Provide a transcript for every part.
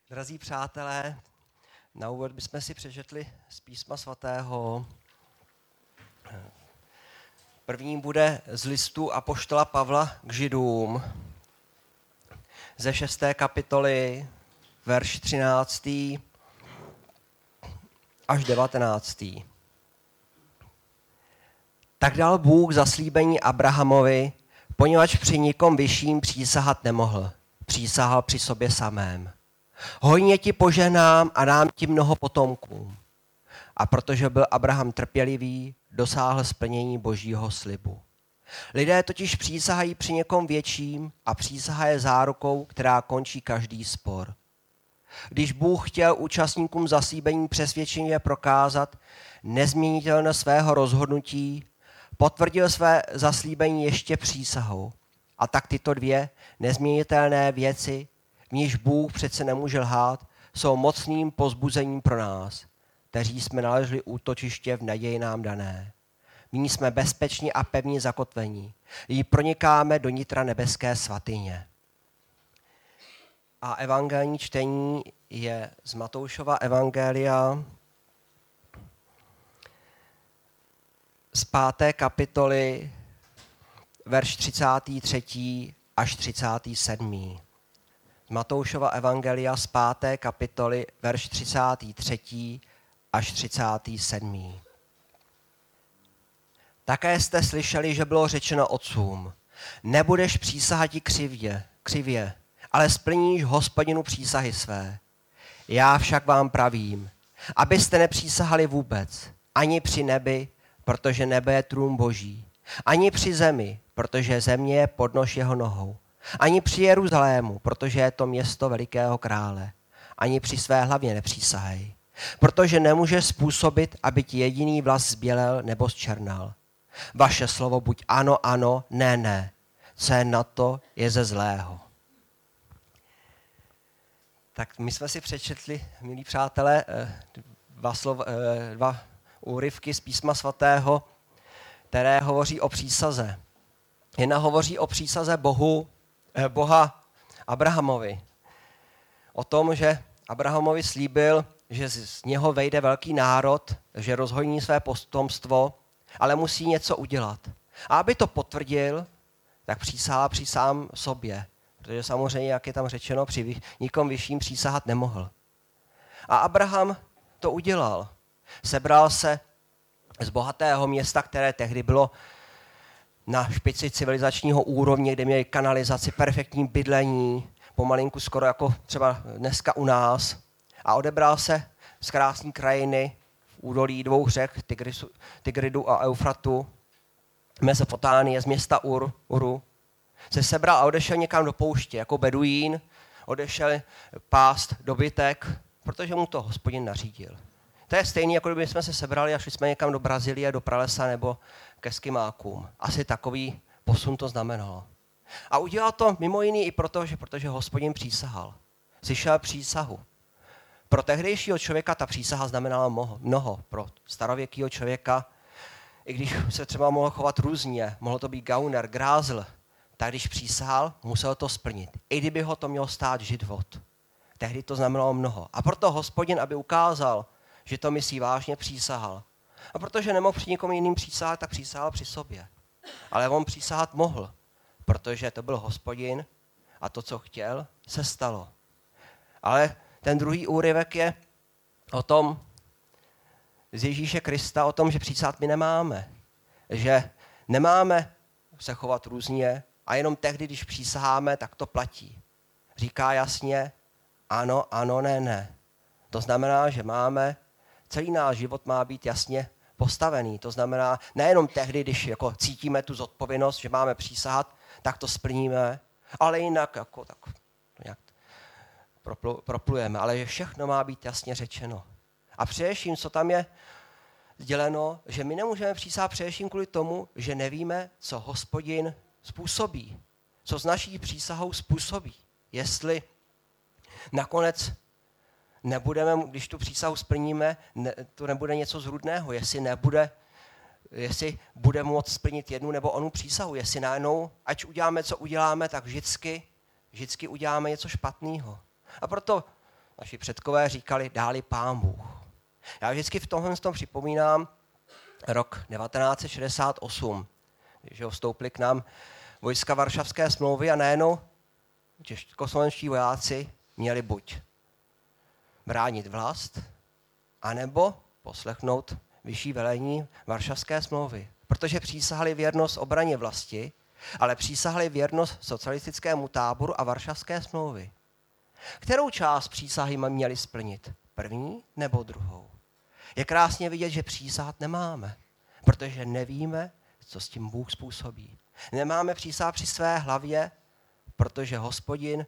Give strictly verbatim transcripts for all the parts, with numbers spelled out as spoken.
Drazí přátelé, na úvod bychom si přečetli z Písma svatého. První bude z listu apoštola Pavla k Židům, ze šesté kapitoly, verš třináctý až devatenáctý. Tak dal Bůh zaslíbení Abrahamovi, poněvadž při nikom vyšším přísahat nemohl. Přísahal při sobě samém. Hojně ti poženám a dám ti mnoho potomků. A protože byl Abraham trpělivý, dosáhl splnění božího slibu. Lidé totiž přísahají při někom větším a přísaha je zárukou, která končí každý spor. Když Bůh chtěl účastníkům zaslíbení přesvědčeně prokázat nezměnitelnost svého rozhodnutí, potvrdil své zaslíbení ještě přísahou. A tak tyto dvě nezměnitelné věci, v níž Bůh přece nemůže lhát, jsou mocným povzbuzením pro nás, kteří jsme nalezli útočiště v naději nám dané. V ní jsme bezpeční a pevně zakotvení. Jí pronikáme do nitra nebeské svatyně. A evangelní čtení je z Matoušova evangelia z páté kapitoly, verš třicátý třetí až třicátý sedmý. Z Matoušova evangelia z páté kapitoly, verš třicátý třetí až třicátý sedmý. Také jste slyšeli, že bylo řečeno otcům, nebudeš přísahati křivě, křivě, ale splníš Hospodinu přísahy své. Já však vám pravím, abyste nepřísahali vůbec, ani při nebi, protože nebe je trůn Boží, ani při zemi, protože země je podnož jeho nohou, ani při Jeruzalému, protože je to město velikého krále, ani při své hlavě nepřísahej, protože nemůže způsobit, aby ti jediný vlas zbělel nebo zčernal. Vaše slovo buď ano, ano, ne, ne, co je na to, je ze zlého. Tak my jsme si přečetli, milí přátelé, dva, slov, dva úryvky z Písma svatého, které hovoří o přísaze. Jedna hovoří o přísaze Bohu, Boha Abrahamovi. O tom, že Abrahamovi slíbil, že z něho vejde velký národ, že rozhojní své potomstvo, ale musí něco udělat. A aby to potvrdil, tak přísahal při sám sobě. Protože samozřejmě, jak je tam řečeno, při nikom vyšším přísahat nemohl. A Abraham to udělal. Sebral se z bohatého města, které tehdy bylo na špici civilizačního úrovně, kde měli kanalizaci, perfektní bydlení, pomalinku skoro jako třeba dneska u nás. A odebral se z krásné krajiny v údolí dvou řek, Tigrisu, Tigridu a Eufratu, Mezopotánie, z města Ur, Uru, se sebral a odešel někam do pouště, jako beduín, odešel pást dobytek, protože mu to Hospodin nařídil. To je stejné, jako kdyby jsme se sebrali a šli jsme někam do Brazílie, do pralesa nebo ke Skimákům. Asi takový posun to znamenalo. A udělal to mimo jiný i proto, že protože Hospodin přísahal. Slyšel přísahu. Pro tehdejšího člověka ta přísaha znamenala mnoho. mnoho. Pro starověkého člověka, i když se třeba mohl chovat různě, mohlo to být gauner, grázl, tak když přísahal, musel to splnit. I kdyby ho to mělo stát život. Tehdy to znamenalo mnoho. A proto Hospodin, aby ukázal, že to myslí vážně, přísahal. A protože nemohl při někom jiným přísahat, tak přísahal při sobě. Ale on přísahat mohl, protože to byl Hospodin a to, co chtěl, se stalo. Ale ten druhý úryvek je o tom, z Ježíše Krista, o tom, že přísahat my nemáme. Že nemáme se chovat různě a jenom tehdy, když přísaháme, tak to platí. Říká jasně ano, ano, ne, ne. To znamená, že máme, celý náš život má být jasně postavený. To znamená, nejenom tehdy, když jako cítíme tu zodpovědnost, že máme přísahat, tak to splníme, ale jinak jako tak nějak proplu, proplujeme. Ale že všechno má být jasně řečeno. A především, co tam je sděleno, že my nemůžeme přísahat především kvůli tomu, že nevíme, co Hospodin způsobí. Co s naší přísahou způsobí. Jestli nakonec nebudeme, když tu přísahu splníme, ne, to nebude něco zrůdného, jestli nebude, jestli budeme moct splnit jednu nebo onu přísahu, jestli najednou, ať uděláme, co uděláme, tak vždycky, vždycky uděláme něco špatného. A proto naši předkové říkali, dáli Pán Bůh. Já vždycky v tomhle tom připomínám rok devatenáct set šedesát osm, když vstoupili k nám vojska Varšavské smlouvy a najednou českoslovenští vojáci měli buď bránit vlast, anebo poslechnout vyšší velení Varšavské smlouvy. Protože přísahali věrnost obraně vlasti, ale přísahali věrnost socialistickému táboru a Varšavské smlouvy. Kterou část přísahy měli splnit? První nebo druhou? Je krásně vidět, že přísahat nemáme, protože nevíme, co s tím Bůh způsobí. Nemáme přísah při své hlavě, protože Hospodin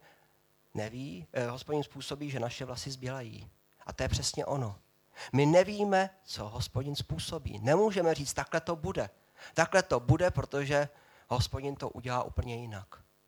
neví, eh, Hospodin způsobí, že naše vlasy zbělají. A to je přesně ono. My nevíme, co Hospodin způsobí. Nemůžeme říct, takhle to bude. Takhle to bude, protože Hospodin to udělá úplně jinak.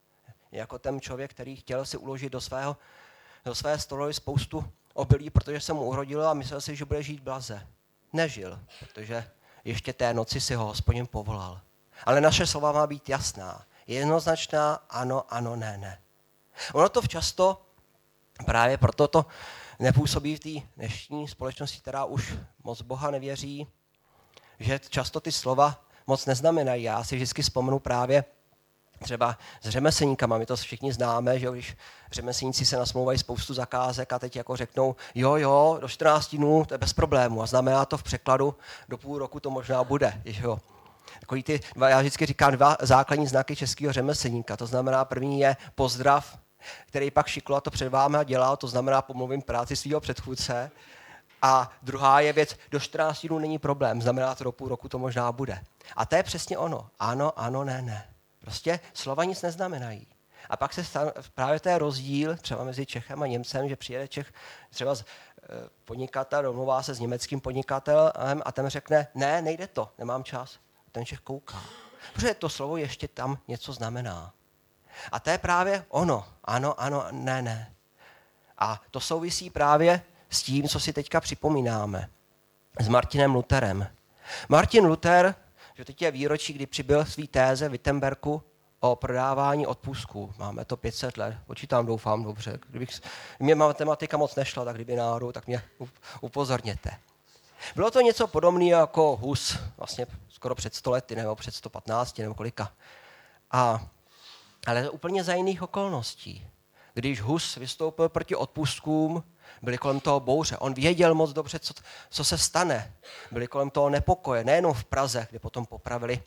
Jako ten člověk, který chtěl si uložit do, svého, do své stoly spoustu obilí, protože se mu urodilo a myslel si, že bude žít blaze. Nežil, protože ještě té noci si ho Hospodin povolal. Ale naše slova má být jasná. Jednoznačná, ano, ano, ne, ne. Ono to často právě proto to nepůsobí v té dnešní společnosti, která už moc Boha nevěří, že často ty slova moc neznamenají. Já si vždycky vzpomenu právě třeba s řemeslníkama, my to všichni známe, že když řemeslníci se nasmlouvají spoustu zakázek a teď jako řeknou, jo, jo, do čtrnácti dnů, to je bez problému a znamená to v překladu, do půl roku to možná bude. Že jo. Takový ty dva, já vždycky říkám dva základní znaky českého řemeslníka, to znamená první je pozdrav, který pak šiklo a to před vámi dělal, to znamená pomluvím práci svého předchůdce. A druhá je věc, do čtrnácti dnů není problém, znamená to do půl roku to možná bude. A to je přesně ono. Ano, ano, ne, ne. Prostě slova nic neznamenají. A pak se stan, právě to je rozdíl třeba mezi Čechem a Němcem, že přijede Čech třeba z, podnikatel, domluvá se s německým podnikatelem a ten řekne, ne, nejde to, nemám čas. Ten Čech kouká. Protože to slovo ještě tam něco znamená. A to je právě ono. Ano, ano, ne, ne. A to souvisí právě s tím, co si teďka připomínáme. S Martinem Lutherem. Martin Luther, že teď je výročí, kdy přibyl svý téze v Wittenbergu o prodávání odpustků. Máme to pět set let, počítám, doufám dobře. Kdybych, mě matematika moc nešla, tak kdyby náhodou, tak mě upozorněte. Bylo to něco podobného jako Hus, vlastně skoro před sto lety, nebo před sto patnácti, nebo kolika. A, ale úplně za jiných okolností. Když Hus vystoupil proti odpustkům, byly kolem toho bouře. On věděl moc dobře, co, co se stane. Byly kolem toho nepokoje, nejenom v Praze, kde potom popravili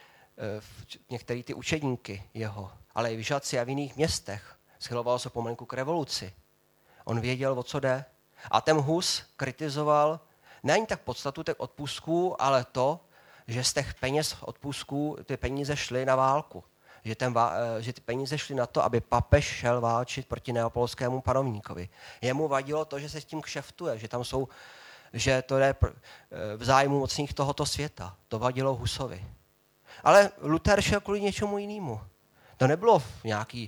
e, některé ty učedníky jeho, ale i v Žadci a v jiných městech. Schyloval se pomalinku k revoluci. On věděl, o co jde. A ten Hus kritizoval nejen tak podstatu těch odpustků, ale to, že z těch peněz odpustků ty peníze šly na válku. Že, ten, že ty peníze šly na to, aby papež šel válčit proti neapolskému panovníkovi. Jemu vadilo to, že se s tím kšeftuje, že tam jsou, že to je v zájmu mocných tohoto světa. To vadilo Husovi. Ale Luther šel kvůli něčemu jinému. To nebylo nějaký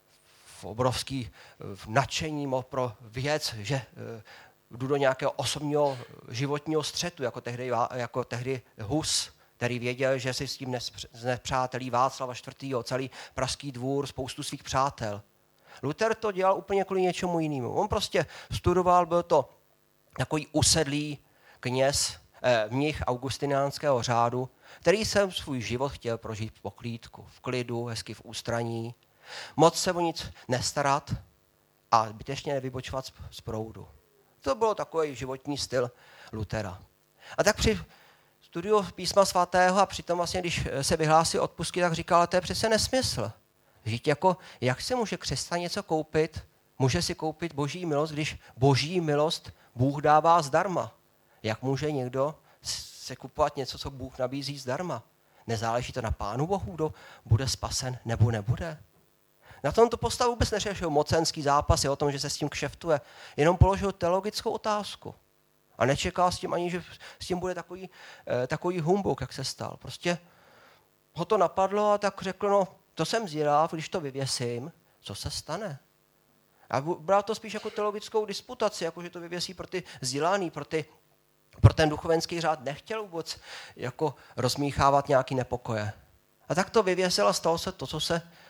obrovský nadšení pro věc, že jdu do nějakého osobního životního střetu, jako tehdy, jako tehdy Hus, který věděl, že si s tím nepřátelí Václava čtvrtého. celý pražský dvůr, spoustu svých přátel. Luther to dělal úplně kvůli něčemu jinému. On prostě studoval, byl to takový usedlý kněz, eh, mnich augustiniánského řádu, který se svůj život chtěl prožít v poklídku, v klidu, hezky v ústraní, moc se o nic nestarat a zbytečně nevybočovat z proudu. To bylo takový životní styl Luthera. A tak při studiu písma svatého a přitom vlastně, když se vyhlásí odpustky, tak říkal, ale to je přece nesmysl. Žít jako, jak se může křesťan něco koupit? Může si koupit boží milost, když boží milost Bůh dává zdarma. Jak může někdo se kupovat něco, co Bůh nabízí zdarma? Nezáleží to na Pánu Bohu, kdo bude spasen nebo nebude? Na tomto postavu vůbec neřešil mocenský zápasy o tom, že se s tím kšeftuje. Jenom položil teologickou otázku. A nečekal s tím ani, že s tím bude takový, eh, takový humbuk, jak se stal. Prostě ho to napadlo a tak řekl, no to jsem zvědav, když to vyvěsím, co se stane. A bral to spíš jako teologickou disputaci, jako že to vyvěsí pro ty vzdělaný, pro, ty, pro ten duchovenský řád. Nechtěl vůbec jako rozmíchávat nějaký nepokoje. A tak to vyvěsil a stalo se to, co se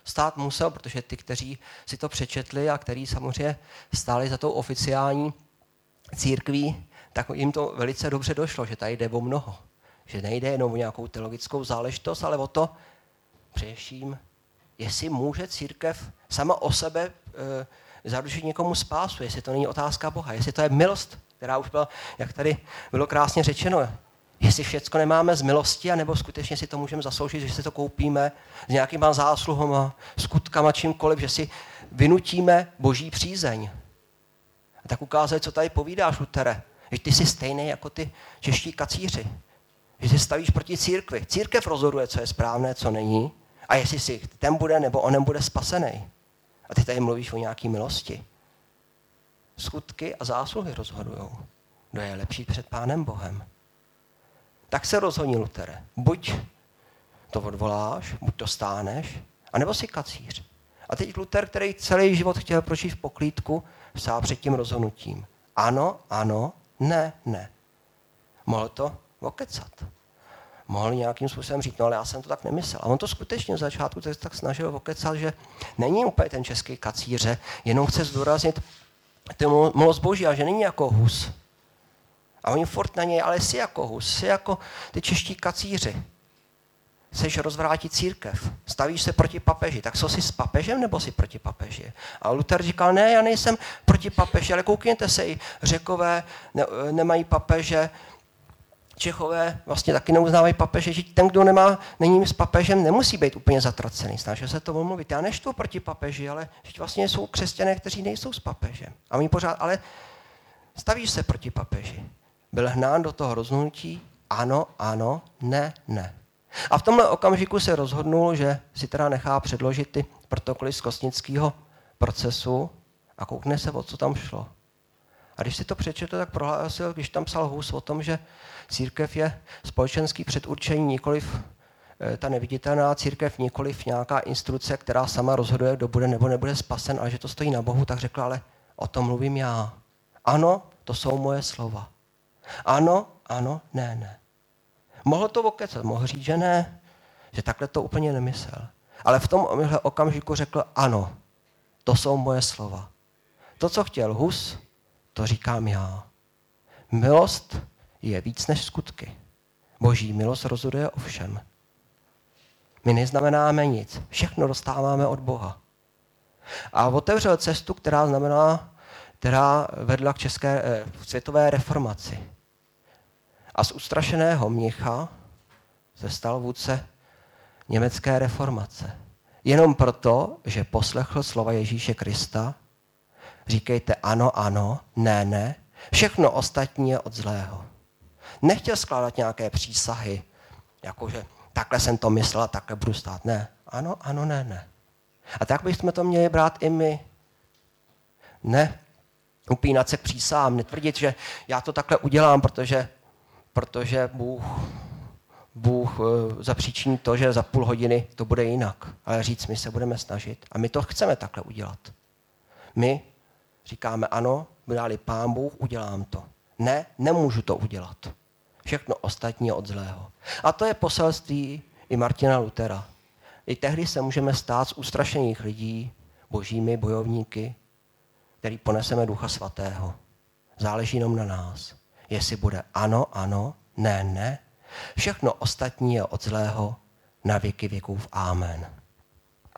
stát musel, protože ty, kteří si to přečetli a kteří samozřejmě stáli za tou oficiální církví, tak jim to velice dobře došlo, že tady jde o mnoho. Že nejde jenom o nějakou teologickou záležitost, ale o to především, jestli může církev sama o sebe e, zaručit někomu spásu, jestli to není otázka Boha, jestli to je milost, která už byla, jak tady bylo krásně řečeno, jestli všecko nemáme z milosti, anebo skutečně si to můžeme zasloužit, že si to koupíme s nějakýma zásluhama, skutkama, čímkoliv, že si vynutíme boží přízeň. A tak ukázat, co tady povídáš, Lutere, že ty jsi stejný jako ty čeští kacíři, že se stavíš proti církvi. Církev rozhoduje, co je správné, co není, a jestli si ten bude nebo onem bude spasený. A ty tady mluvíš o nějaké milosti. Skutky a zásluhy rozhodujou, kdo je lepší před Pánem Bohem. Tak se rozhodni, Lutere. Buď to odvoláš, buď to stáneš, anebo si kacíř. A teď Luther, který celý život chtěl prožít v poklídku, stál před tím rozhodnutím. Ano, ano, ne, ne. Mohl to okecat. Mohl nějakým způsobem říct, no ale já jsem to tak nemyslel. A on to skutečně v začátku tak snažil okecat, že není úplně ten český kacíře, jenom chce zdůraznit tu milost Boží, a že není jako Hus. A oni furt na něj, ale jsi jako Hus, jsi jako ty čeští kacíři. Chceš rozvrátit církev, stavíš se proti papeži, tak co jsi s papežem nebo jsi proti papeži? A Luther říkal, ne, já nejsem proti papeži, ale koukněte se, i Řekové ne, nemají papeže, Čechové vlastně taky neuznávají papeže, že ten, kdo nemá, není s papežem, nemusí být úplně zatracený. Snažil se to omluvit. Já neštvu proti papeži, ale že vlastně jsou křesťané, kteří nejsou s papežem. A oni pořád, ale stavíš se proti papeži. Byl hnán do toho rozhodnutí, ano, ano, ne, ne. A v tomhle okamžiku se rozhodnul, že si teda nechá předložit ty protokoly z kostnického procesu a koukne se, o co tam šlo. A když si to přečetl, tak prohlásil, když tam psal Hus o tom, že církev je společenský předurčení, nikoliv ta neviditelná církev, nikoliv nějaká instituce, která sama rozhoduje, kdo bude nebo nebude spasen, ale že to stojí na Bohu, tak řekl, ale o tom mluvím já. Ano, to jsou moje slova. Ano, ano, ne, ne. Mohl to okecat, mohl říct, že ne, že takhle to úplně nemyslel. Ale v tom okamžiku řekl, ano, to jsou moje slova. To, co chtěl Hus, to říkám já. Milost je víc než skutky. Boží milost rozhoduje o všem. My neznamenáme nic. Všechno dostáváme od Boha. A otevřel cestu, která znamená, která vedla k české eh, světové reformaci. A z ustrašeného mnicha se stal vůdce německé reformace. Jenom proto, že poslechl slova Ježíše Krista, říkejte ano, ano, ne, ne, všechno ostatní je od zlého. Nechtěl skládat nějaké přísahy, jakože takhle jsem to myslel, takhle budu stát. Ne, ano, ano, ne, ne. A tak bychom to měli brát i my. Ne upínat se k přísahám, netvrdit, že já to takhle udělám, protože, protože Bůh, Bůh zapříčiní to, že za půl hodiny to bude jinak. Ale říct, my se budeme snažit a my to chceme takhle udělat. My říkáme ano, bude-li Pán Bůh, udělám to. Ne, nemůžu to udělat. Všechno ostatní je od zlého. A to je poselství i Martina Luthera. I tehdy se můžeme stát z ustrašených lidí, božími bojovníky, který poneseme Ducha Svatého. Záleží jenom na nás. Jestli bude ano, ano, ne, ne. Všechno ostatní je od zlého, na věky věkův. Amen.